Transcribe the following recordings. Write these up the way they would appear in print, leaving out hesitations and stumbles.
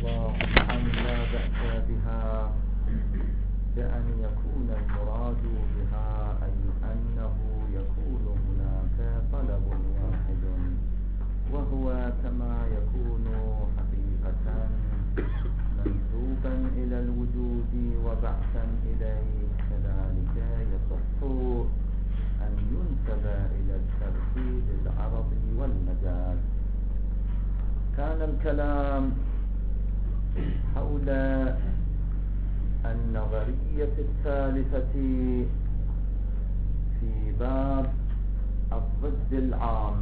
الله عن لا بأس بها بأن يكون المراد بها أي أنه يكون هناك طلب واحد، وهو كما يكون حقيقة منسوبا إلى الوجود وبعثا إليه، كذلك يصح أن ينسب إلى الترتيب العربي والمجاز. كان الكلام حول النظرية الثالثة في باب الضد العام،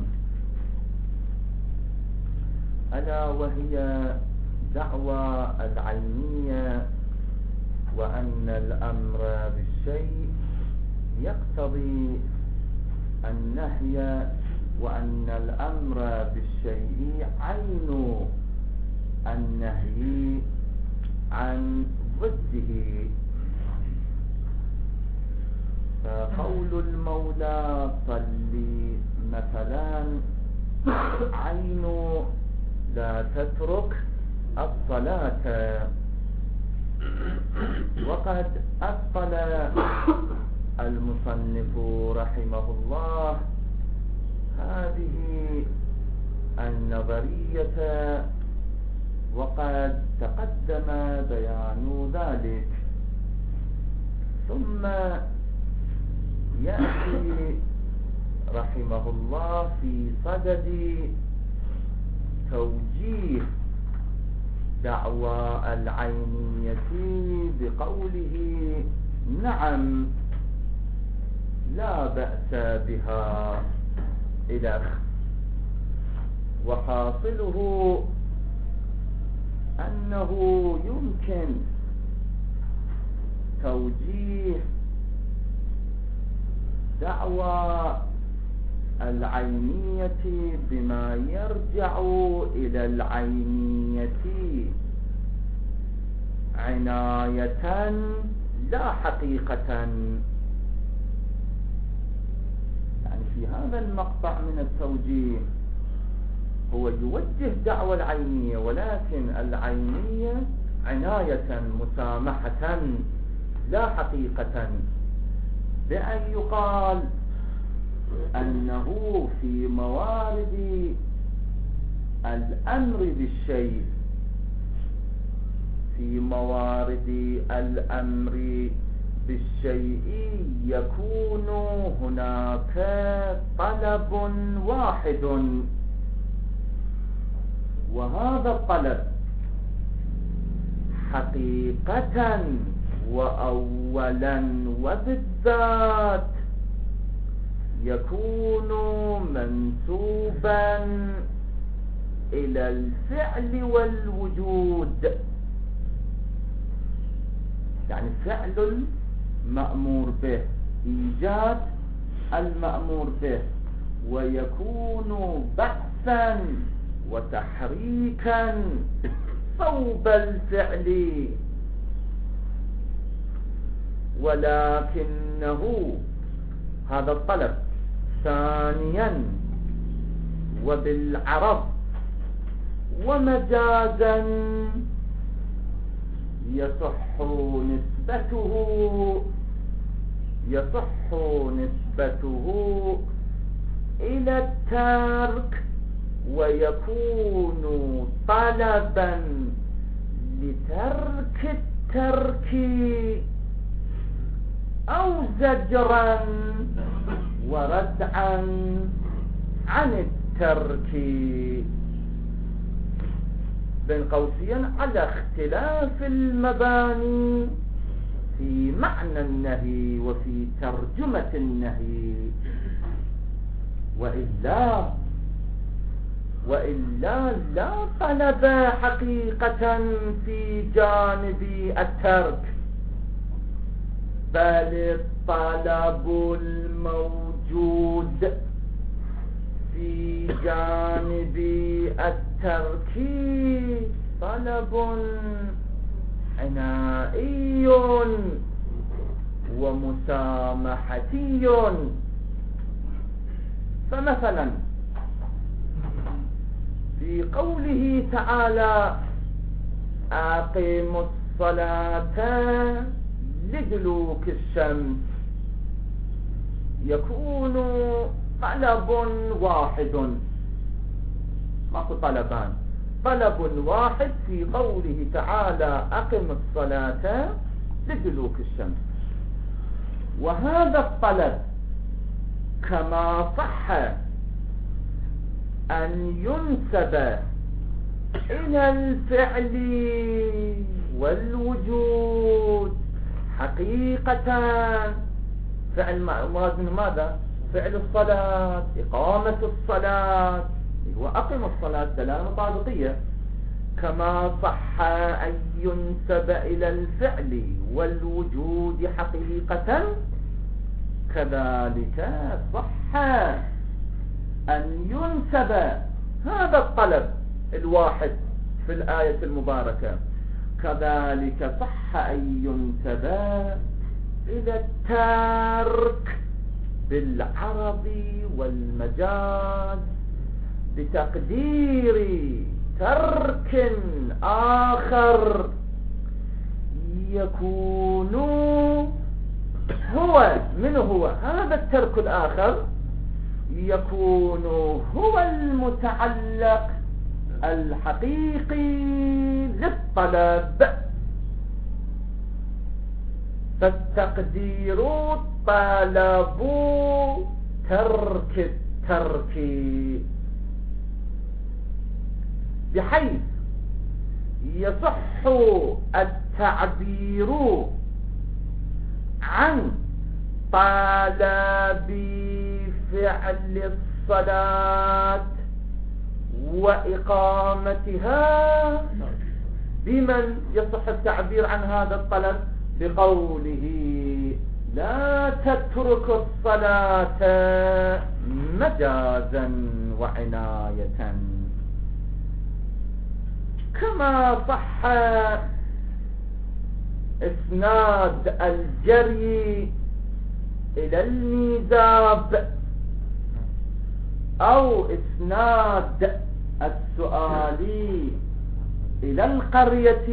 ألا وهي دعوى العينية، وأن الأمر بالشيء يقتضي النهي، وأن الأمر بالشيء عين النهي عن ضده. فقول المولى صل مثلا عين لا تترك الصلاة، وقد أثقل المصنف رحمه الله هذه النظرية، وقد تقدم بيان ذلك. ثم يأتي رحمه الله في صدد توجيه دعوى العينية بقوله نعم لا بأس بها إلى، وحاصله أنه يمكن توجيه دعوى العينية بما يرجع إلى العينية عناية لا حقيقة. يعني في هذا المقطع من التوجيه هو يوجه دعوى العينية، ولكن العينية عناية مسامحة لا حقيقة، بأن يقال أنه في موارد الأمر بالشيء، في موارد الأمر بالشيء يكون هناك طلب واحد، وهذا الطلب حقيقة وأولا وبالذات يكون منسوبا إلى الفعل والوجود. يعني فعل المأمور به، إيجاد المأمور به، ويكون بحثا وتحريكا صوب الفعل، ولكنه هذا الطلب ثانيا وبالعرض ومجازا يصح نسبته إلى الترك، ويكون طلبا لترك الترك أو زجرا وردعا عن الترك، بين قوسين على اختلاف المباني في معنى النهي وفي ترجمة النهي. وإلا لا طلب حقيقة في جانب الترك، بل الطلب الموجود في جانب الترك طلب عنائي ومسامحتي. فمثلا في قوله تعالى أقيموا الصلاة لدلوك الشمس يكون طلب واحد، ماكو طلبان، طلب واحد في قوله تعالى أقم الصلاة لدلوك الشمس. وهذا الطلب كما صح أن ينسب إلى الفعل والوجود حقيقة، فعل مراد من ماذا؟ فعل الصلاة، إقامة الصلاة، هو أقم الصلاة دلالة مطابقية. كما صح أن ينسب إلى الفعل والوجود حقيقة، كذلك صح أن ينسب هذا الطلب الواحد في الآية المباركة، كذلك صح أن ينسب إلى الترك بالعرض والمجاز بتقدير ترك آخر يكون هو، من هو هذا الترك الآخر؟ يكون هو المتعلق الحقيقي للطلب، فالتقدير طلب ترك الترك، بحيث يصح التعبير عن طلب فعل الصلاة وإقامتها بمن يصح التعبير عن هذا الطلب؟ بقوله لا تترك الصلاة مجازا وعناية، كما صح إسناد الجري إلى الميزاب أو إسناد السؤال إلى القرية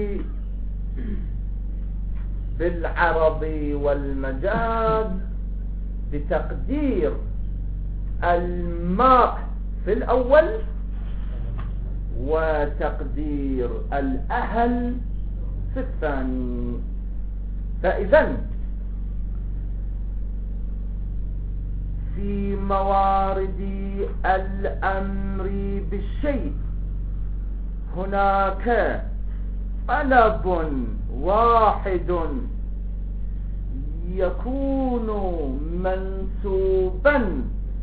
بالعرض والمجاز بتقدير الماء في الأول وتقدير الأهل في الثاني. فإذن في موارد الأمر بالشيء هناك طلب واحد يكون منسوبا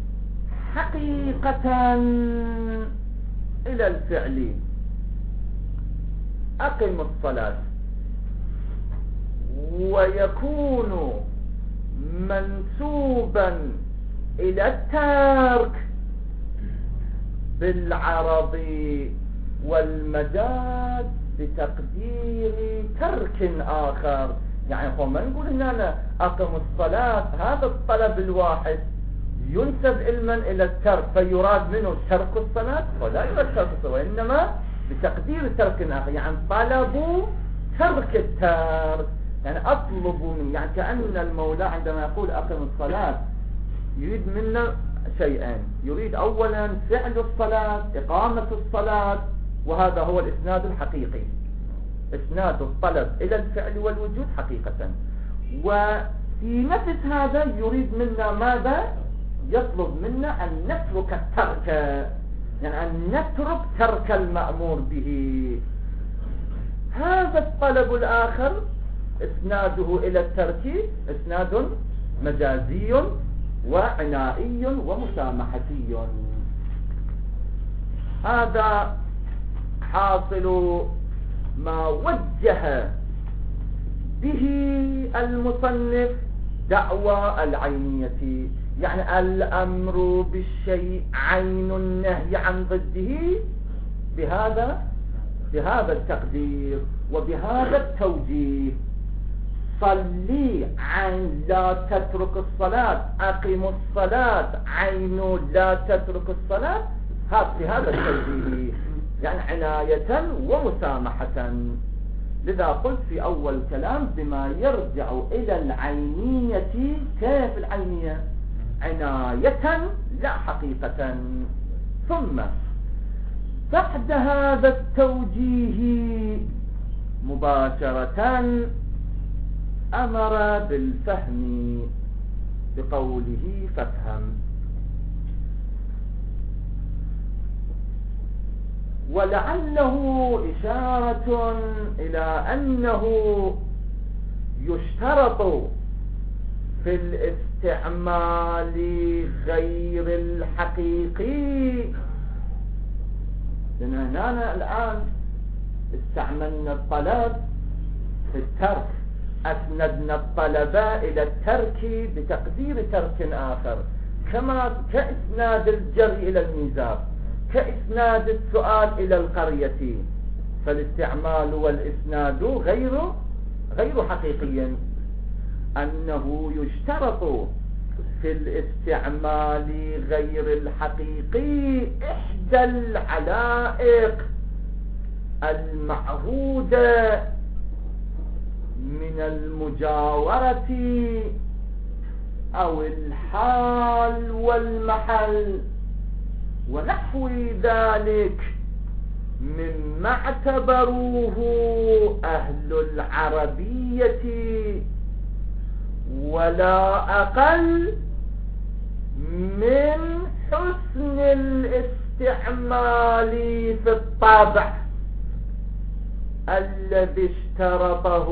حقيقة إلى الفعل أقم الصلاة، ويكون منسوبا إلى الترك بالعرض والمجاز بتقدير ترك آخر. يعني هو ما نقول إن أنا أقم الصلاة هذا الطلب الواحد ينسب علما إلى الترك فيراد منه ترك الصلاة، ولا يراد ترك الصلاة، وإنما بتقدير ترك آخر، يعني طلب ترك الترك، يعني أطلب من، يعني كأن المولى عندما يقول أقم الصلاة يريد منا شيئين، يريد أولا فعل الصلاة، إقامة الصلاة، وهذا هو الإسناد الحقيقي، إسناد الطلب إلى الفعل والوجود حقيقة. وفي نفس هذا يريد منا ماذا؟ يطلب منا أن نترك الترك، يعني أن نترك ترك المأمور به. هذا الطلب الآخر إسناده إلى الترك إسناد مجازي وعنائي ومسامحتي. هذا حاصل ما وجه به المصنف دعوى العينية، يعني الأمر بالشيء عين النهي عن ضده بهذا التقدير وبهذا التوجيه. صلي عين لا تترك الصلاة، أقم الصلاة عين لا تترك الصلاة، بهذا التوجيه، يعني عناية ومسامحة. لذا قلت في أول كلام بما يرجع إلى العينية. كيف العينية؟ عناية لا حقيقة. ثم بعد هذا التوجيه مباشرة أمر بالفهم بقوله فافهم. ولعله إشارة إلى أنه يشترط في الاستعمال غير الحقيقي، لأن هنا الآن استعملنا الطلب في الترك، أسندنا الطلب إلى الترك بتقدير ترك آخر، كما كإسناد الجر إلى الميزاب، كإسناد السؤال إلى القرية. فالاستعمال والإسناد غير حقيقي. أنه يشترط في الاستعمال غير الحقيقي إحدى العلائق المعهودة من المجاورة أو الحال والمحل ونحو ذلك مما اعتبروه أهل العربية، ولا أقل من حسن الاستعمال في الطبع الذي اشترطه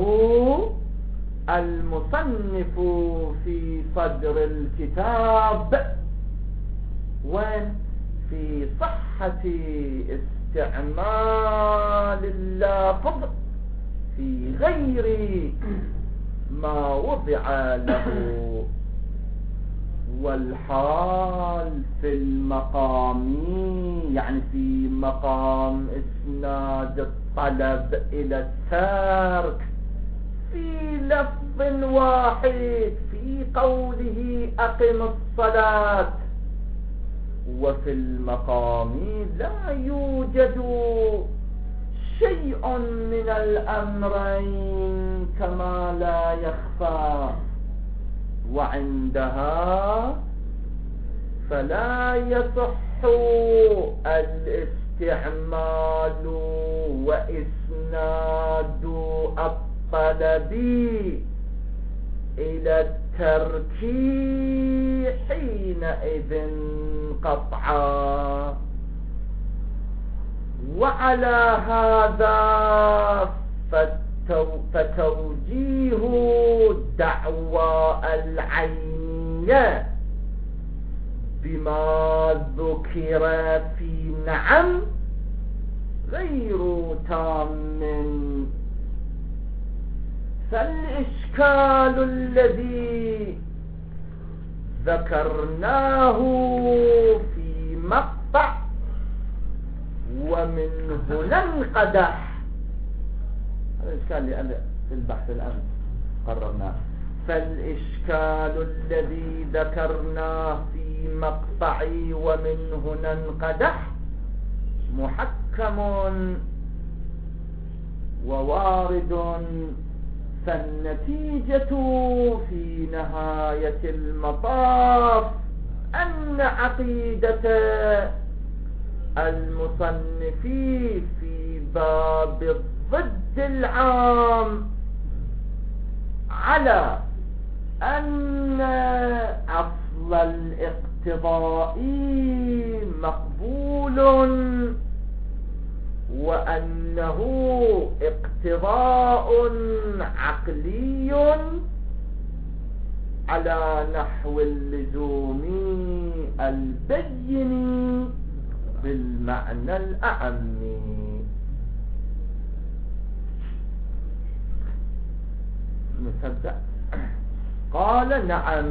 المصنف في صدر الكتاب، وفي صحة استعمال اللفظ في غير ما وضع له. والحال في المقام، يعني في مقام إسناد الطلب إلى الترك في لفظ واحد في قوله أقم الصلاة، وفي المقام لا يوجد شيء من الأمرين كما لا يخفى، وعندها فلا يصح الاستعمال وإسناد الطلب إلى الترك حينئذ قطعا. وعلى هذا فتوجيه دعوى العينية بما ذكر في نعم غير تام. فالإشكال الذي ذكرناه في مقطع ومن هنا انقدح، هذا الإشكال اللي في البحث الآن قررناه. فالإشكال الذي ذكرناه في مقطعي ومن هنا انقدح محكم ووارد، فالنتيجة في نهاية المطاف أن عقيدة المصنف في باب الضد العام على أن أصل الاقتضاء مقبول، وأنه اقتضاء عقلي على نحو اللزوم البين بالمعنى الأعم. نبدأ. قال نعم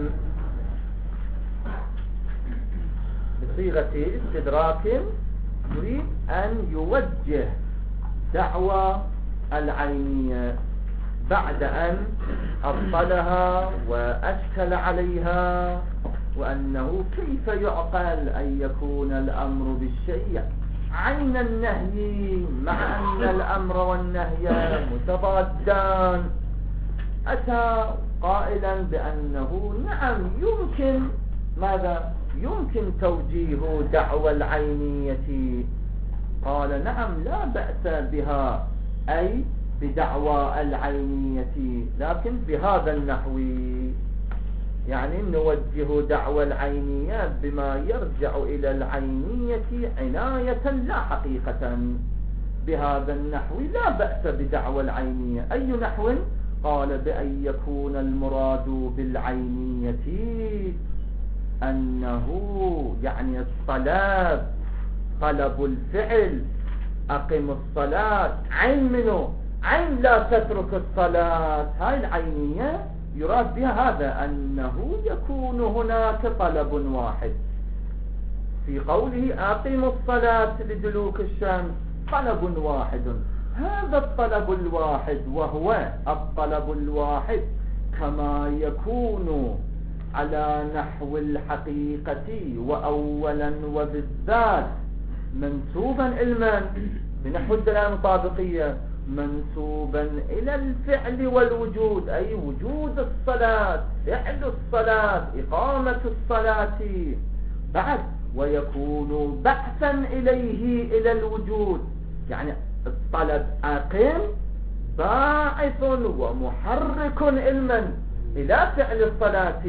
بصيغة استدراك، يريد أن يوجه دعوى العينية بعد أن أبطلها وأشكل عليها، وأنه كيف يعقل أن يكون الأمر بالشيء عين النهي مع أن الأمر والنهي متضادان. أتى قائلا بأنه نعم يمكن ماذا؟ يمكن توجيه دعوى العينية. قال نعم لا بأس بها، أي بدعوى العينية، لكن بهذا النحو، يعني نوجه دعوى العينية بما يرجع إلى العينية عناية لا حقيقة. بهذا النحو لا بأس بدعوى العينية. أي نحو؟ قال بأن يكون المراد بالعينية أنه يعني الطلب، طلب الفعل، أقم الصلاة، عين منه، عين لا تترك الصلاة، هاي العينية يراد بها هذا، أنه يكون هناك طلب واحد. في قوله أقم الصلاة لدلوك الشمس طلب واحد، هذا الطلب الواحد وهو الطلب الواحد كما يكون على نحو الحقيقة وأولا وبالذات منسوبا علما بنحو الدلالة المطابقية، منسوبا إلى الفعل والوجود، أي وجود الصلاة، فعل الصلاة، إقامة الصلاة. بعد ويكون بعثا إليه إلى الوجود، يعني الطلب أقم باعث ومحرك علما إلى فعل الصلاة.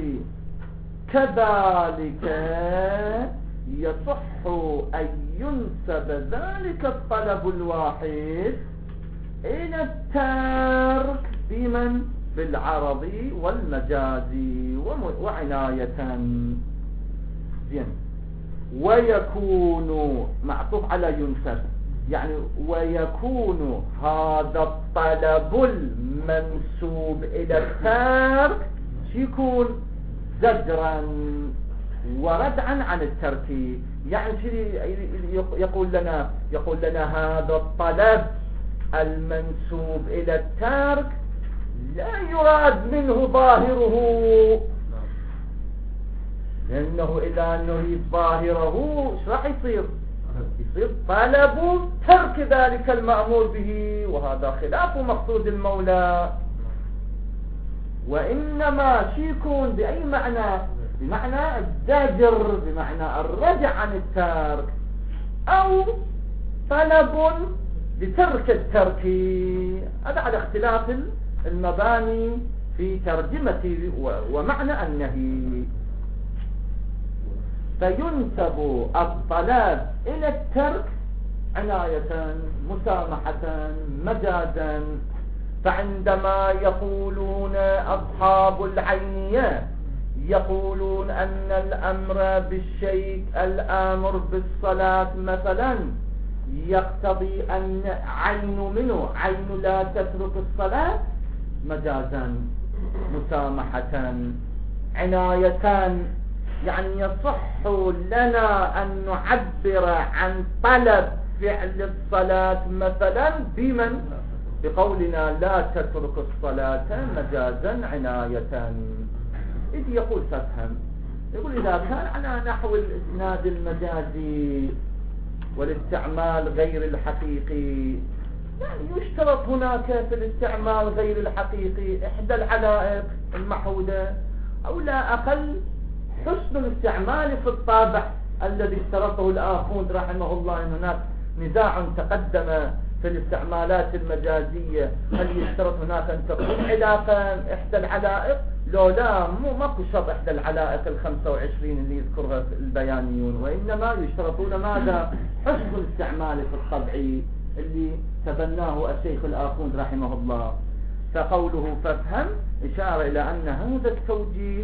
كذلك يصح أن ينسب ذلك الطلب الواحد إلى الترك بمن؟ بالعرض والمجاز وعناية. زين. ويكون معطوف على ينسب، يعني ويكون هذا الطلب المنسوب إلى الترك يكون زجرا وردعا عن الترك. يعني يقول لنا هذا الطلب المنسوب إلى الترك لا يراد منه ظاهره، لأنه إذا نريد ظاهره ايش راح يصير طلب ترك ذلك المأمور به، وهذا خلاف مقصود المولى. وإنما يكون بأي معنى؟ بمعنى الزجر، بمعنى الرجع عن الترك، أو طلب لترك الترك. هذا على اختلاف المباني في ترجمة ومعنى النهي. فينسب الطلب إلى الترك عناية، مسامحة، مجازا. فعندما يقولون أصحاب العينية يقولون أن الأمر بالشيء، الآمر بالصلاة مثلا، يقتضي أن عين منه، عين لا تترك الصلاة، مجازا، مسامحة، عناية. يعني يصح لنا أن نعبر عن طلب فعل الصلاة مثلا بمن؟ بقولنا لا تترك الصلاة، مجازا، عناية. إذ يقول تفهم، يقول إذا كان على نحو الإسناد المجازي والاستعمال غير الحقيقي، يعني يشترط هناك في الاستعمال غير الحقيقي إحدى العلائق المحودة، أو لا أقل حسن الاستعمال في الطابع الذي اشترطه الآخوند رحمه الله. إن هناك نزاع تقدم في الاستعمالات المجازية، هل يشترط هناك أن تكون علاقة إحدى العلائق؟ لو لا، ماكو شرط إحدى العلائق 25 اللي يذكرها البيانيون، وإنما يشترطون ماذا؟ حسن الاستعمال في الطبع اللي تبناه الشيخ الآخوند رحمه الله. فقوله فافهم إشارة إلى أن هذا التوجيه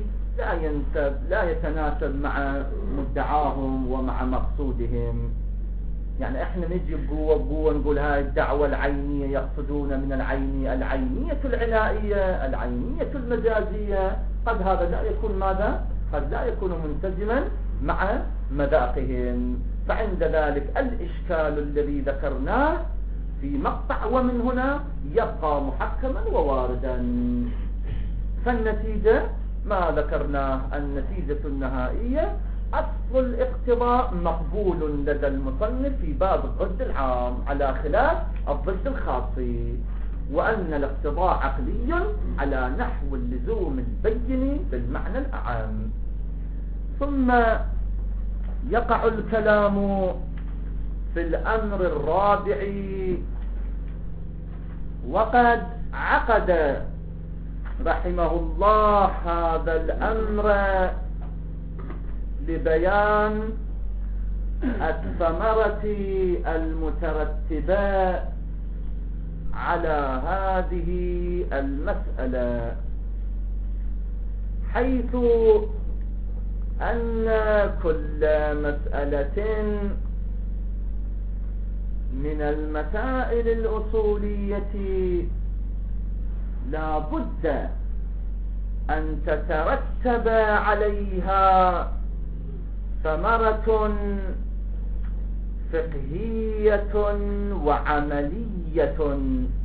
لا يتناسب مع مدعاهم ومع مقصودهم. يعني احنا نجي بقوة نقول هاي الدعوة العينية، يقصدون من العينية العنائية، العينية المجازية. قد هذا لا يكون ماذا؟ قد لا يكون منسجما مع مذاقهم. فعند ذلك الإشكال الذي ذكرناه في مقطع ومن هنا يبقى محكما وواردا. فالنتيجة ما ذكرناه، النتيجة النهائية أصل الاقتضاء مقبول لدى المصنف في باب الضد العام على خلاف الضد الخاصي، وأن الاقتضاء عقلي على نحو اللزوم البين بالمعنى الأعم. ثم يقع الكلام في الأمر الرابع، وقد عقد رحمه الله هذا الأمر لبيان الثمرة المترتبة على هذه المسألة، حيث أن كل مسألة من المسائل الأصولية لا بد أن تترتب عليها ثمرة فقهية وعملية،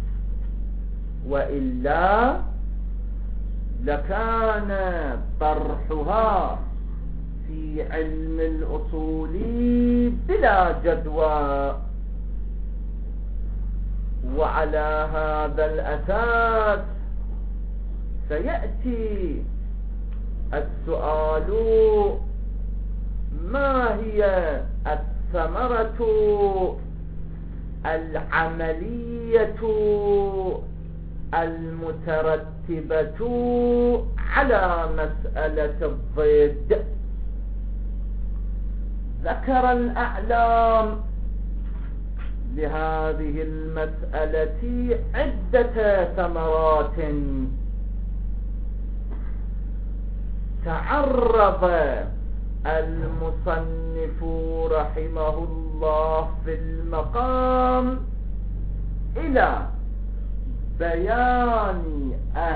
وإلا لكان طرحها في علم الأصول بلا جدوى. وعلى هذا الأساس سيأتي السؤال: ما هي الثمرة العملية المترتبة على مسألة الضد؟ ذكر الأعلام لهذه المسألة عدة ثمرات تعرض المصنف رحمه الله في المقام إلى بيان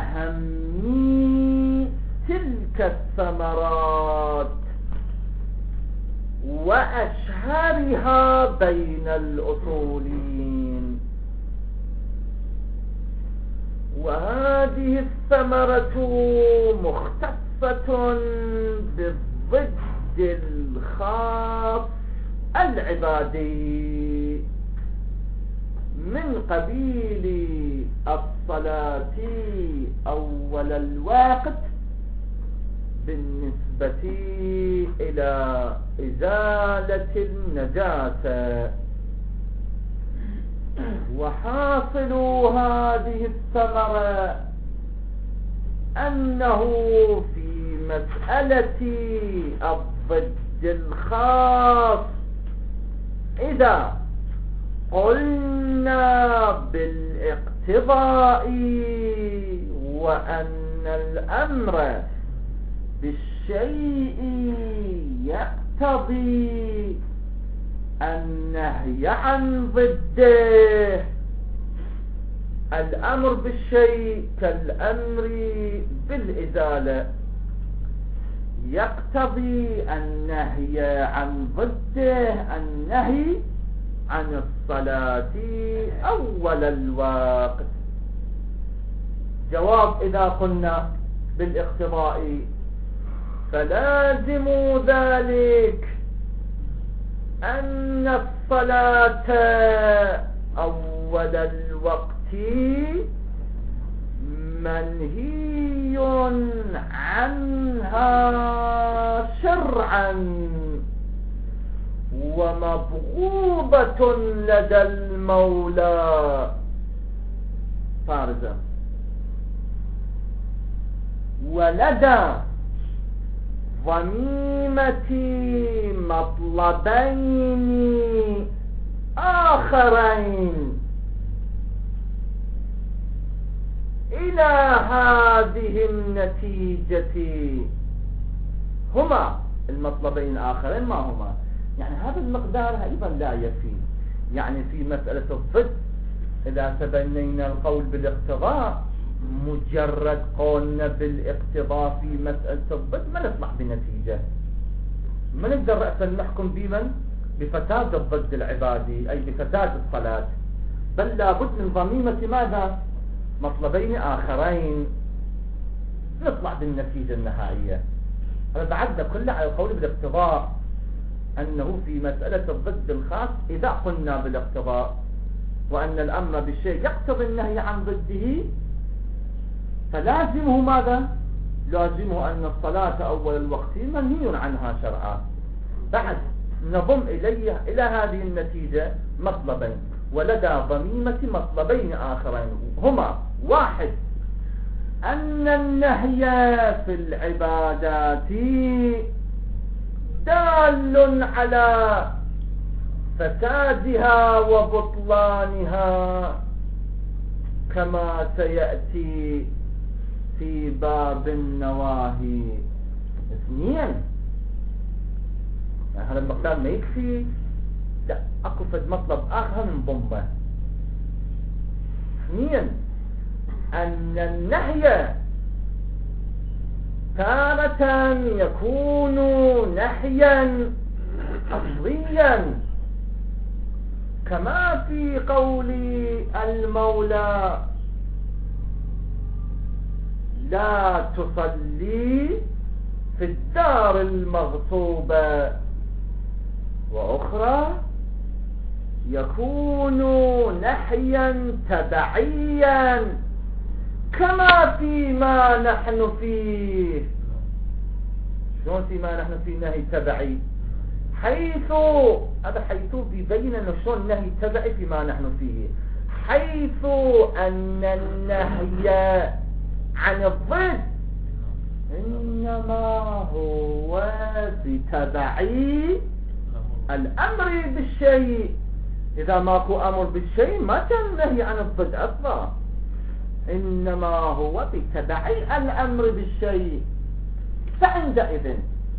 أهم تلك الثمرات وأشهرها بين الأصوليين. وهذه الثمرة مختصة بالضد الخاص العبادي من قبيل الصلاة أول الوقت بالنسبة إلى إزالة النجاسة. وحاصل هذه الثمرة أنه في مسألة الضد الخاص إذا قلنا بالاقتضاء وأن الأمر بالشيء يقتضي النهي عن ضده، الأمر بالشيء كالأمر بالإزالة يقتضي النهي عن ضده النهي عن الصلاة أول الوقت. جواب: إذا قلنا بالاقتضاء فلازم ذلك أن الصلاة أول الوقت منهي عنها شرعا ومبغوضة لدى المولى فارزة، ولدى ضميمة مطلبين آخرين إلى هذه النتيجة. هما المطلبين الآخرين ما هما؟ يعني هذا المقدار أيضا لا يكفي. يعني في مسألة الضد إذا تبنينا القول بالاقتضاء مجرد قولنا بالاقتضاء في مسألة الضد ما نطلع بنتيجة، ما نقدر رأسا نحكم بمن بفساد الضد العبادي أي بفساد الصلاة، بل لابد من ضميمة ماذا؟ مطلبين آخرين نطلع بالنتيجة النهائية. هذا بعد كله على القول بالاقتضاء، أنه في مسألة الضد الخاص إذا قلنا بالاقتضاء وأن الأمر بالشيء يقتضي النهي عن ضده، فلازمه ماذا؟ لازمه أن الصلاة أول الوقت منهي عنها شرعا. بعد نضم إلى هذه النتيجة مطلبين، ولدى ضميمة مطلبين آخرين هما: واحد، أن النهي في العبادات دال على فسادها وبطلانها كما سيأتي في باب النواهي. اثنين، يعني هذا المقدار ما يكفي، لا، اكو فد مطلب اخر من ضمه. اثنين، ان النهي تارة يكون نهيا اصليا كما في قول المولى: لا تصلي في الدار المغصوبة، وأخرى يكون نهيا تبعيا كما فيما نحن فيه. شلون فيما نحن فيه نهي تبعي؟ حيث هذا حيث بيبين انه شلون النهي تبعي فيما نحن فيه، حيث ان النهي عن الضد انما هو بتبعي الامر بالشيء. اذا ماكو امر بالشيء ما كان نهي عن الضد اصلا، انما هو بتبعي الامر بالشيء. فعندئذ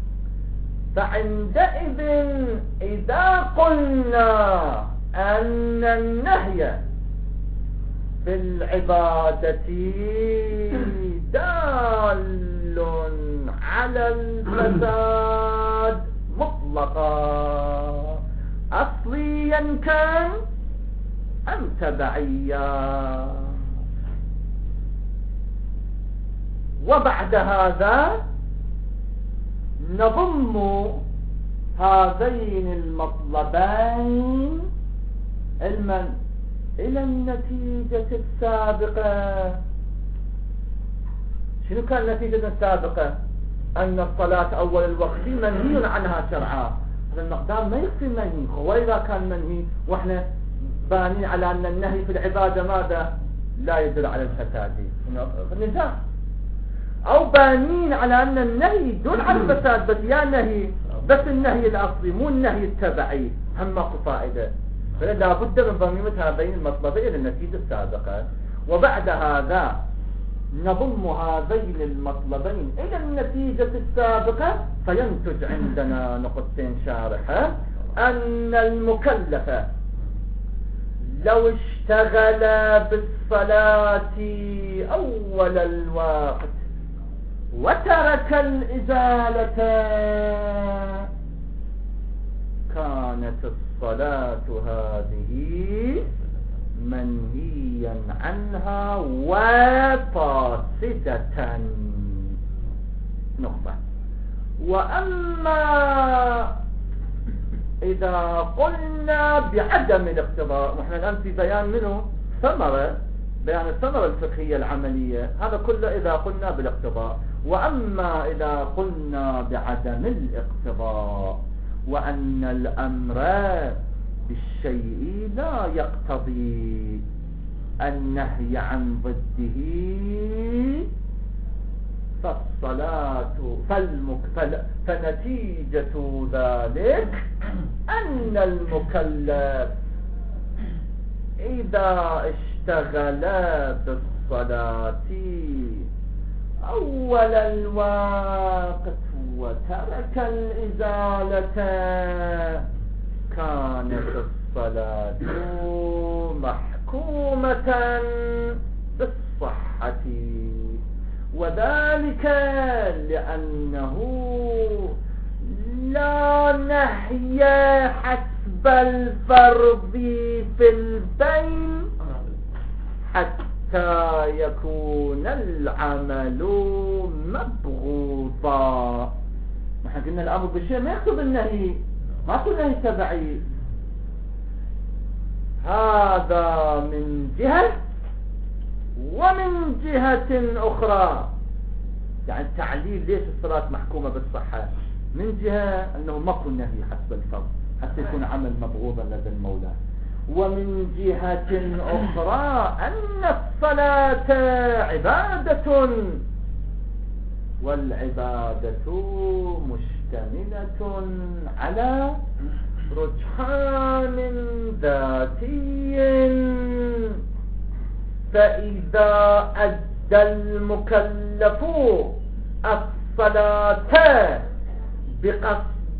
إذا قلنا أن النهي في العبادة دال على الفساد مطلقا أصليا كان أم تبعيا، وبعد هذا نضم هذين المطلبين إلى النتيجة السابقة. شنو كان النتيجة السابقة؟ أن الصلاة أول الوقت منهي عنها شرعا. هذا المقدار ما يكفي منهي، وإذا كان منهي وإحنا بانين على أن النهي في العبادة ماذا؟ لا يدل على الفساد، النزاع. أو بانين على أن النهي يدل على الفساد، بس يا نهي بس النهي الأصلي مو النهي التبعي، هم ماكو فائدة. فلا بد من ضميمة هذين المطلبين إلى النتيجة السابقة. وبعد هذا نضم هذين المطلبين إلى النتيجة السابقة، فينتج عندنا نقطتين شارحة: أن المكلف لو اشتغل بالصلاة أول الوقت وترك الإزالة كانت الصلاة هذه منهيا عنها وفاسدة. نقطة. وأما إذا قلنا بعدم الاقتضاء، نحن الآن في بيان منه بيان الثمرة الفقهية العملية، هذا كله إذا قلنا بالاقتضاء. وأما إذا قلنا بعدم الاقتضاء وأن الأمر بالشيء لا يقتضي النهي عن ضده، فنتيجة ذلك أن المكلف إذا اشتغل بالصلاة أول الوقت وترك الإزالة كانت الصلاة محكومة بالصحة، وذلك لأنه لا نهي حسب الفرض في البين حتى يكون العمل مبغوضا. نحن قلنا الأمر بالشيء ما يقصد النهي، ما كل نهي تبعي. هذا من جهة، ومن جهة أخرى يعني تعليل ليش الصلاة محكومة بالصحة، من جهة أنه ماكو نهي حسب الفرض حتى يكون عمل مبغوضا لدى المولى، ومن جهة أخرى أن الصلاة عبادة، والعبادة مشتملة على رجحان ذاتي، فإذا أدى المكلف الصلاة بقصد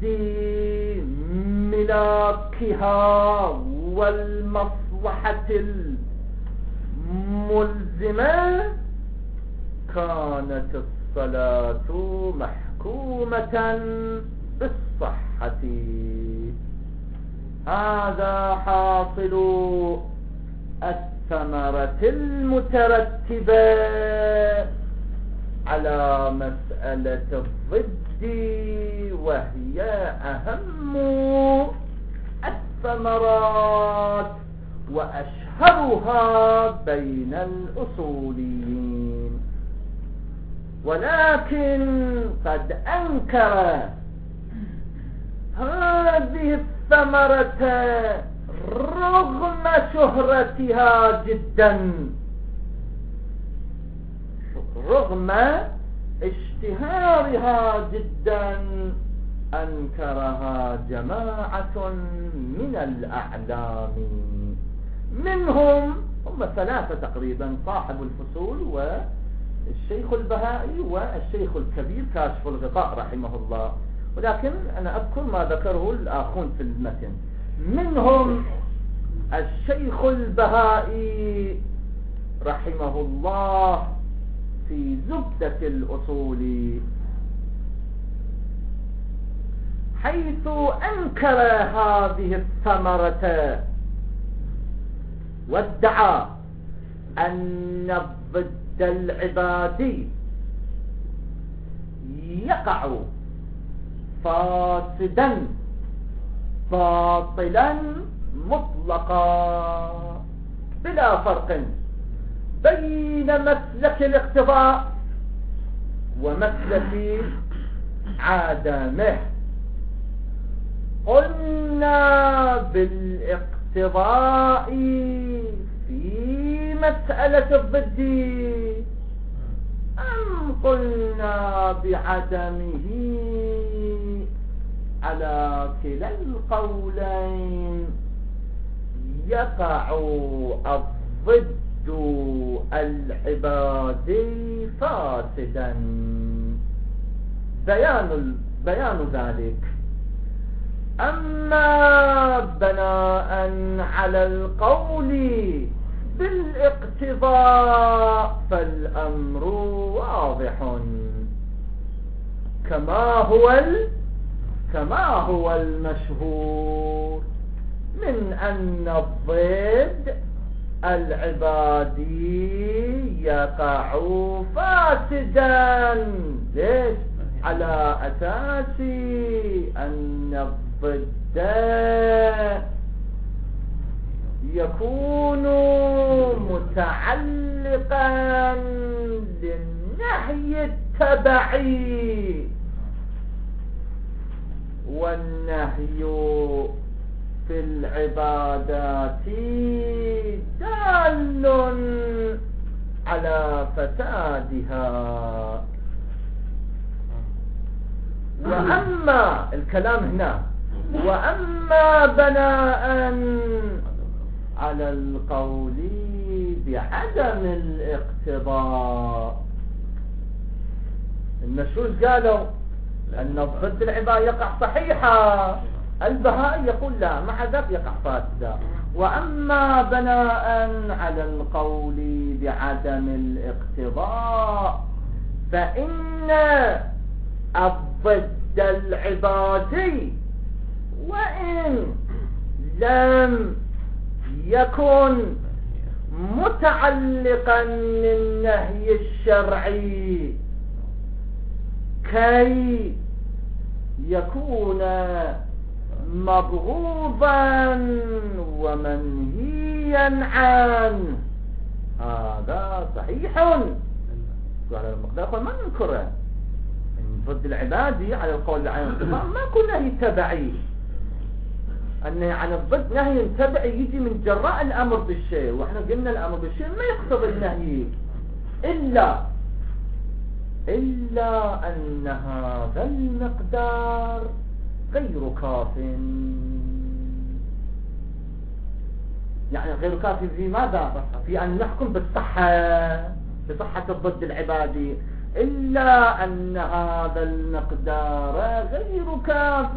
ملاكها والمصلحة الملزمة كانت الصلاة محكومة بالصحة. هذا حاصل الثمرة المترتبة على مسألة الضد، وهي أهم الثمرات وأشهرها بين الأصوليين. ولكن قد أنكر هذه الثمرة رغم شهرتها جدا، رغم اشتهارها جدا، أنكرها جماعة من الأعلام، منهم هم ثلاثة تقريبا، صاحب الفصول والشيخ البهائي والشيخ الكبير كاشف الغطاء رحمه الله، ولكن أنا أذكر ما ذكره الآخرون في المتن. منهم الشيخ البهائي رحمه الله في زبدة الأصول، حيث أنكر هذه الثمرة وادعى أن الضد العبادي يقع فاسدا باطلا مطلقا بلا فرق بين مسلك الاقتضاء ومسلك عدمه. قلنا بالاقتضاء في مسألة الضد، أم قلنا بعدمه؟ على كلا القولين يقع الضد العبادي فاسدا. بيان ذلك: أما بناء على القول بالاقتضاء فالأمر واضح، كما هو المشهور من أن الضد العبادي يقع فاسدا. ليش؟ على أساس أن الضد يكون متعلقا للنهي التبعي، والنهي في العبادات دال على فسادها. وأما الكلام هنا، وأما بناء على القول بعدم الاقتضاء، المشهور قالوا أن الضد العبادة يقع صحيحا، البهائي يقول لا، مع ذلك يقع فاسدا. وأما بناء على القول بعدم الاقتضاء فإن الضد العبادي وإن لم يكن متعلقا للنهي الشرعي كي يكون مبغوضا ومنهيا عنه، هذا صحيح. على المقدار ما ننكره، ضد العبادي على القول عن الانتفاع ما كنا نهي تبعي. النهي عن الضد نهي تبعي يجي من جراء الامر بالشيء، واحنا قلنا الامر بالشيء ما يقتضي النهي الا ان هذا المقدار غير كاف. يعني غير كاف في ماذا؟ في ان نحكم بصحة الضد العبادي، إلا أن هذا المقدار غير كاف،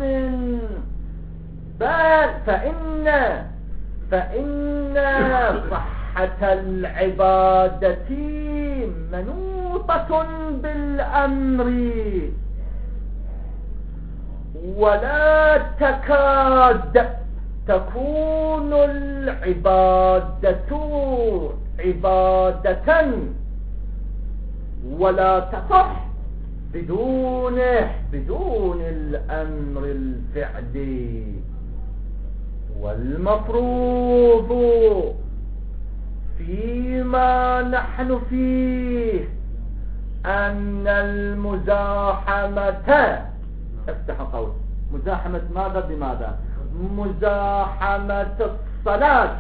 بل فإن صحة العبادة منوطة بالأمر، ولا تكاد تكون العبادة عبادة ولا تصح بدون الأمر الفعلي. والمفروض فيما نحن فيه أن المزاحمة، افتح قول مزاحمة ماذا بماذا؟ مزاحمة الصلاة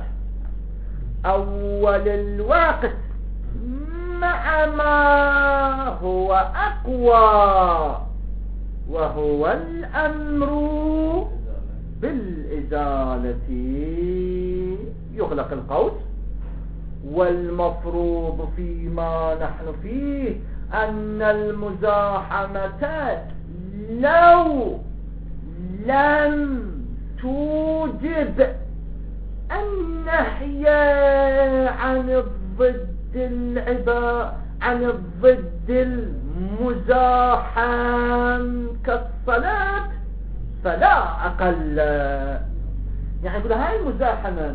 أول الوقت مع ما هو أقوى وهو الأمر بالإزالة، يغلق القوس. والمفروض فيما نحن فيه أن المزاحمة لو لم توجب النهي عن الضد المزاحم كالصلاة فلا أقل. يعني يقول هاي المزاحمة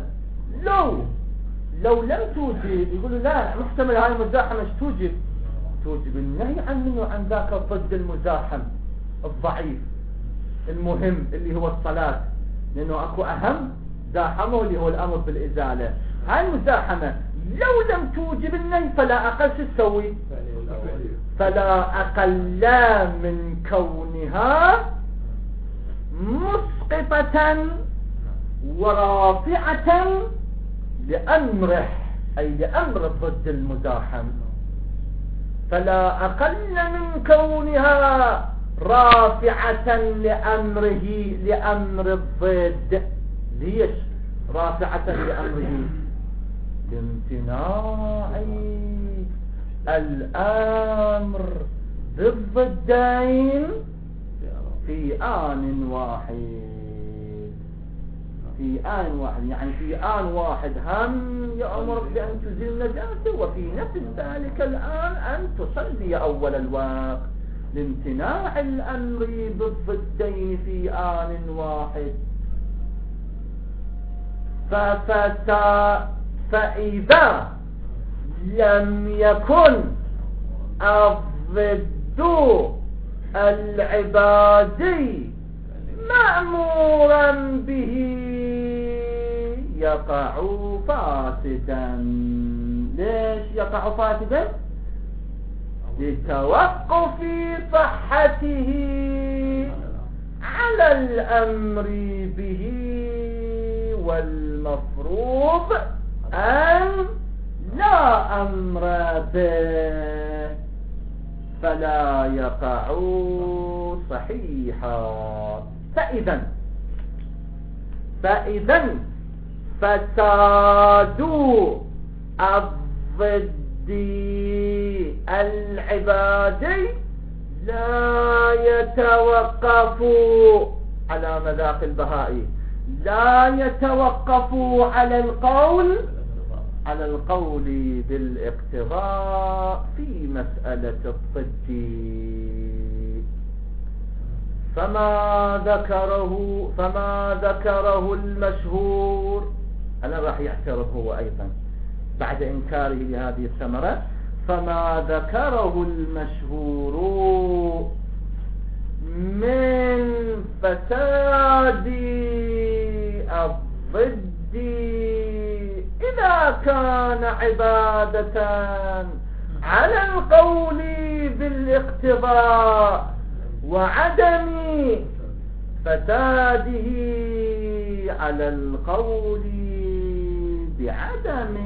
لو لم توجب، يقولوا لا محتمل هاي المزاحمة توجب النهي عن ذاك الضد المزاحم الضعيف المهم اللي هو الصلاة، لأنه أكو أهم زاحمه اللي هو الأمر بالإزالة. هاي المزاحمة لو لم توجب النهي فلا أقل شو تسوي؟ فلا أقل من كونها مسقطة ورافعة لأمره، أي لأمر ضد المزاحم، فلا أقل من كونها رافعة لأمر الضد. ليش رافعة لأمره؟ لامتناع الأمر بالضدين في آن واحد. يعني في آن واحد هم يأمرك بأن تزيل نجاسة، وفي نفس ذلك الآن أن تصلي أول الوقت، لامتناع الأمر بالضدين في آن واحد. فإذا لم يكن الضد العبادي مأمورا به يقع فاسدا. ليش يقع فاسدا؟ لتوقف صحته على الأمر به، والمفروض أن لا أمر به فلا يقع صحيحا. فإذا فساد الضد العبادي لا يتوقف على مذاق البهائي، لا يتوقف على القول بالاقتضاء في مسألة الضد. فما ذكره المشهور، أنا راح يعترض هو أيضا بعد إنكاره لهذه الثمرة. فما ذكره المشهور من فساد الضد إذا كان عبادة على القول بالاقتضاء وعدم فساده على القول بعدم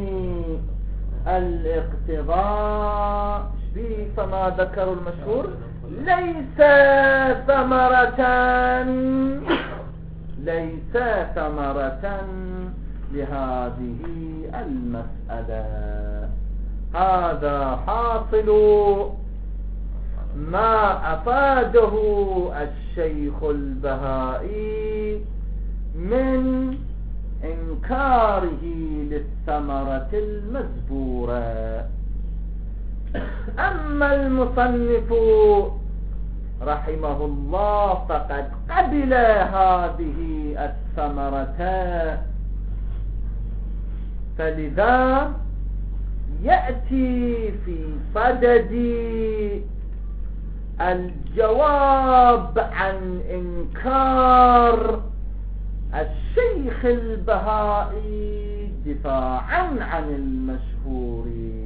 الاقتضاء. فما ذكروا المشهور ليس ثمرة لهذه المسألة. هذا حاصل ما أفاده الشيخ البهائي من إنكاره للثمرة المذكورة. أما المصنف رحمه الله فقد قبل هذه الثمرة، فلذا يأتي في صدد الجواب عن إنكار الشيخ البهائي دفاعا عن المشهور.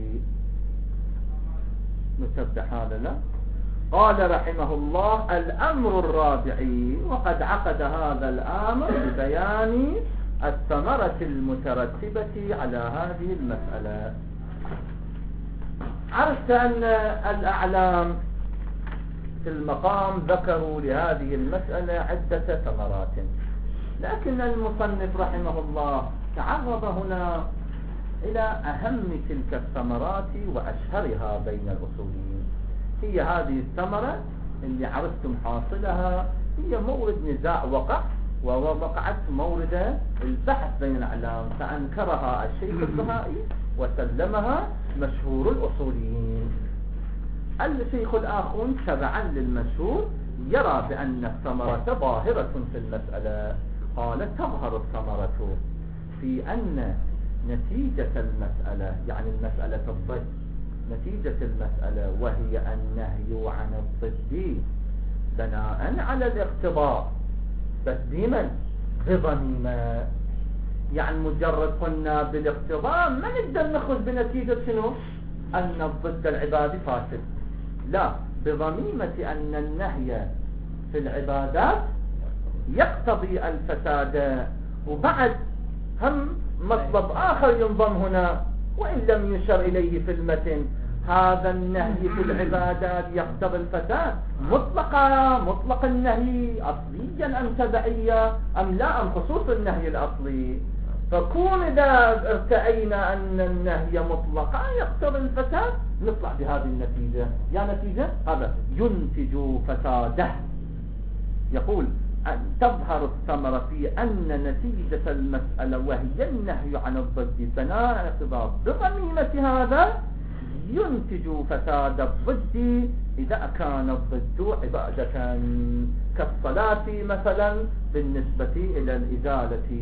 نتبع هذا لا؟ قال رحمه الله: الأمر الرابع، وقد عقد هذا الأمر ببيان الثمرة المترتبة على هذه المسألة. عرفت أن الأعلام في المقام ذكروا لهذه المسألة عدة ثمرات، لكن المصنف رحمه الله تعرض هنا إلى أهم تلك الثمرات وأشهرها بين الأصوليين. هي هذه الثمرة اللي عرفتم حاصلها هي مورد نزاع ووقعت مورد البحث بين الأعلام، فأنكرها الشيخ البهائي وسلمها مشهور الأصوليين. الشيخ الآخون تبعا للمشهور يرى بأن الثمرة ظاهرة في المسألة. قال: تظهر الثمرة في أن نتيجة المسألة، يعني المسألة الضد، نتيجة المسألة وهي النهي عن الضد بناء على الاقتضاء تقديما بضميمة. يعني مجرد قلنا بالاقتضاء ما نقدر نخرج بنتيجة شنو؟ أن الضد العبادي فاسد، لا، بضميمة أن النهي في العبادات يقتضي الفساد. وبعد هم مطلب آخر ينضم هنا وإن لم يشر إليه في المتن: هذا النهي في العبادات يقتضي الفساد مطلق النهي أصليا أم تبعيا أم لا، أم خصوص النهي الأصلي. فكون إذا ارتأينا أن النهي مطلقا يقتضي الفساد نطلع بهذه النتيجة. يا نتيجة هذا ينتج فساده. يقول: أن تظهر الثمرة في أن نتيجة المسألة وهي النهي عن الضد بناء على اقتضاء بضميمة هذا ينتج فساد الضد إذا كان الضد عبادة كالصلاة مثلا بالنسبة إلى الإزالة.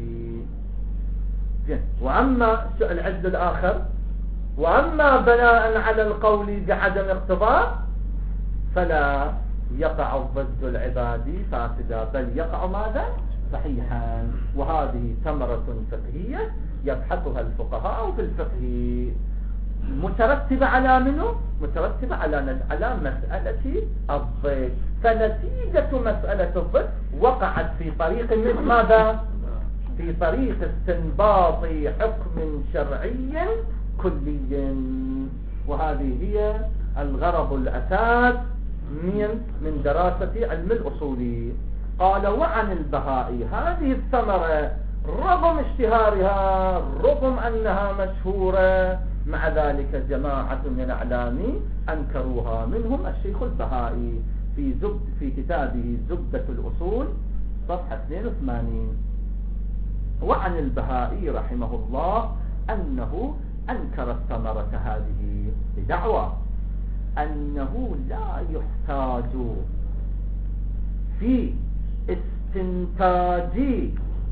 وأما العد الآخر: وأما بناء على القول بعدم اقتضاء فلا يقع الضد العبادي فاسدا، بل يقع ماذا؟ صحيحا. وهذه ثمرة فقهية يبحثها الفقهاء في الفقه، مترتبة على منه؟ مترتبة على مسألة الضد. فنتيجة مسألة الضد وقعت في طريق من ماذا؟ في طريق استنباط حكم شرعي كلي. وهذه هي الغرض الأساس من دراسة علم الأصول. قال: وعن البهائي هذه الثمرة رغم اشتهارها، رغم أنها مشهورة، مع ذلك جماعة من الأعلام أنكروها، منهم الشيخ البهائي في كتابه زبدة الأصول صفحة 82. وعن البهائي رحمه الله أنه أنكر الثمرة هذه بدعوى أنه لا يحتاج في استنتاج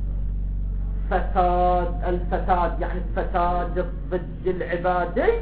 الفساد، يعني فساد الضد العبادي،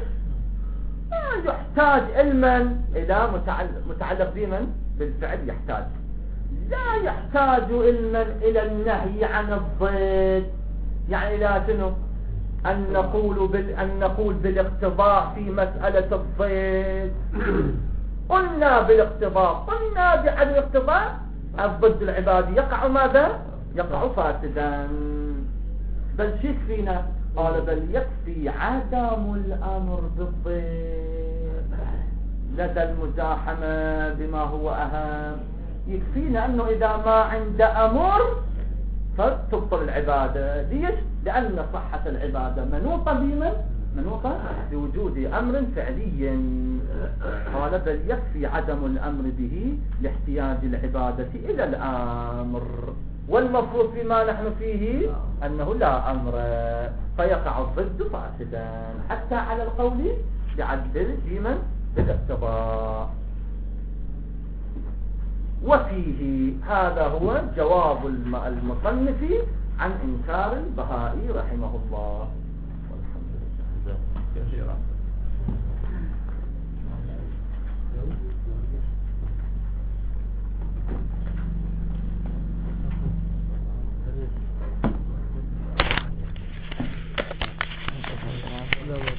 ما يحتاج علما إلى متعلق بمن؟ بالفعل يحتاج. لا يحتاج علما إلى النهي عن الضد. يعني لا شنو أن نقول بالاقتضاء في مسألة الضد. قلنا بالاقتضاء، قلنا بعدم الاقتضاء الضد العبادي يقع ماذا؟ يقع فاسدا. بل شو يكفينا؟ قال بل يكفي عدم الأمر بالضد لدى المزاحمة بما هو أهم. يكفينا أنه إذا ما عند أمر فتبطل العبادة. ليش؟ لأن صحة العبادة منوطة بمن؟ منوطة بوجود أمر فعلي. قال بل يكفي عدم الأمر به لاحتياج العبادة إلى الأمر، والمفروض فيما نحن فيه أنه لا أمر، فيقع الضد فاسدا حتى على القول بعدل بمن؟ بالاقتضاء. وفيه هذا هو جواب المصنف عن إنكار البهائي رحمه الله. والحمد لله.